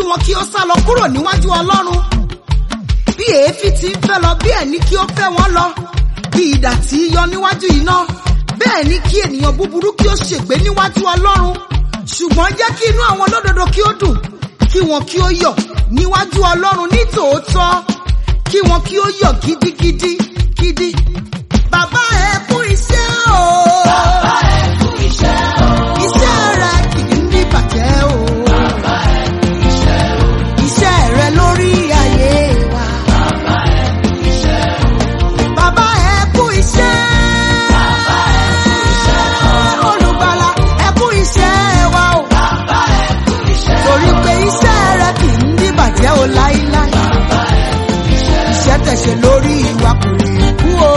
wọn kí ó sá lọ kúrò níwájú Ọlọ́run. Bí èéfín ti ń fẹ́ lọ bí ẹni kí ó fẹ́ wọn lọ, bí idà tí yọ níwájú iná, bẹ́ẹ̀ ni kí ènìyàn búburú kí ó ṣègbé níwájú Ọlọ́run. Ṣùgbọ́n jẹ́ kí inú àwọn olódodo kí ó dùn, kí wọn kí ó yọ̀ níwájú Ọlọ́run ní tòótọ́, kí wọn kí ó yọ̀ gidigidi gidi. Bàbá ẹ kú iṣẹ́ o. Bàbá ẹ kú iṣẹ́ o. Iṣẹ́ rẹ kì í ní bàjẹ́ o. Bàbá ẹ kú iṣẹ́ o. Iṣẹ́ rẹ lórí ayé wa. Bàbá ẹ kú iṣẹ́ o. Bàbá ẹ kú iṣẹ́. Bàbá ẹ kú iṣẹ́ o. Olùgbàlà ẹ kú iṣẹ́ wa o. Bàbá ẹ kú iṣẹ́ o. Torí pé iṣẹ́ rẹ kì í ní bàjẹ́ o láíláí. Bàbá ẹ kú iṣẹ́ o. Iṣẹ́ tẹ́ ṣe lórí wa kò lè kú o.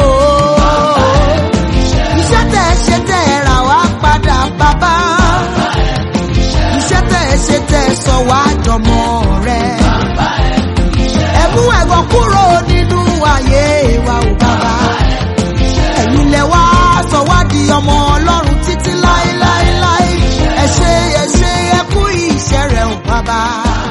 Iṣẹ́ tẹ́ ṣe tẹ́ rà wá padà bàbá. Iṣẹ́ tẹ́ ṣe tẹ́ sọ wá dọmọ rẹ. Ẹ mú ẹ̀gàn kúrò nínú ayé wa o bàbá. Ẹ̀yin lẹ wá sọ wá di ọmọ Ọlọ́run títí láéláéláé. Ẹ ṣé ẹ kú iṣẹ́ rẹ o bàbá.